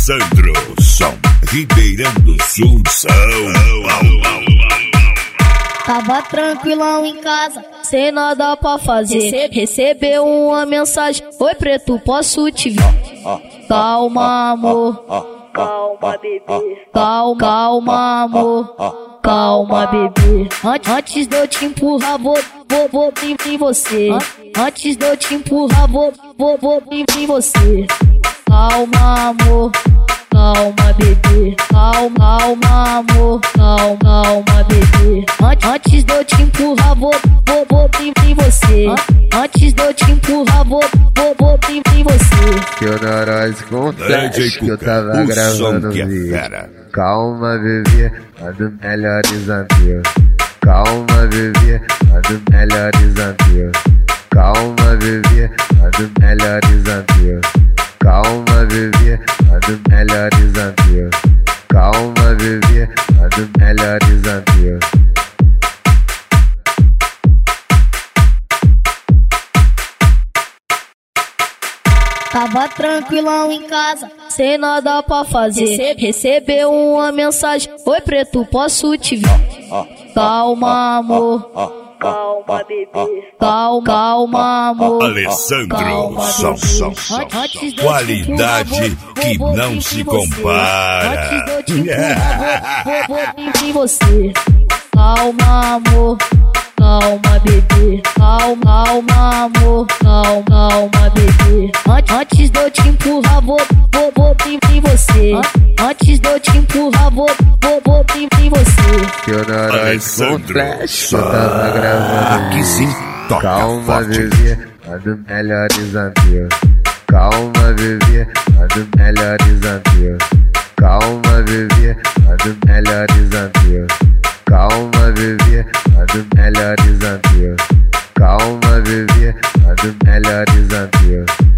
Alessandro Som, Ribeirão do Sul, São Paulo. Tava tranquilão em casa, sem nada pra fazer. Recebeu uma mensagem: oi preto, posso te ver? Calma amor, calma bebê, calma amor, calma bebê. Antes de eu te empurrar, vou em você. Antes de eu te empurrar, vou em você. Calma amor, calma bebê, calma amor, calma bebê. Antes de eu te empurrar, vou em você. Antes de eu te empurrar, vou em você. Que eu nós com flash, que eu tava gravando vídeo. Calma bebê, manda melhores amigos. Calma bebê, manda melhores amigos. Calma bebê, manda melhores amigos. Calma bebê, manda melhores amigos. Calma bebê, manda melhores amigos. Tava tranquilão em casa, sem nada pra fazer. Recebeu uma mensagem: oi preto, posso te ver? Calma amor, calma bebê, calma amor, Alessandro Som, qualidade que não se compara. Antes de eu te empurrar, vou em você. Calma amor, calma bebê, calma amor, calma bebê. Antes de eu te empurrar, vou em você. Antes de eu te empurrar, vou em você. Que eu nós com flash, que eu tava gravando Aqui sim, toca calma forte. bebê, manda melhores amigos. Calma bebê, manda melhores amigos. Calma bebê, manda melhores amigos. Calma bebê, manda melhores amigos. Calma bebê, manda melhores amigos.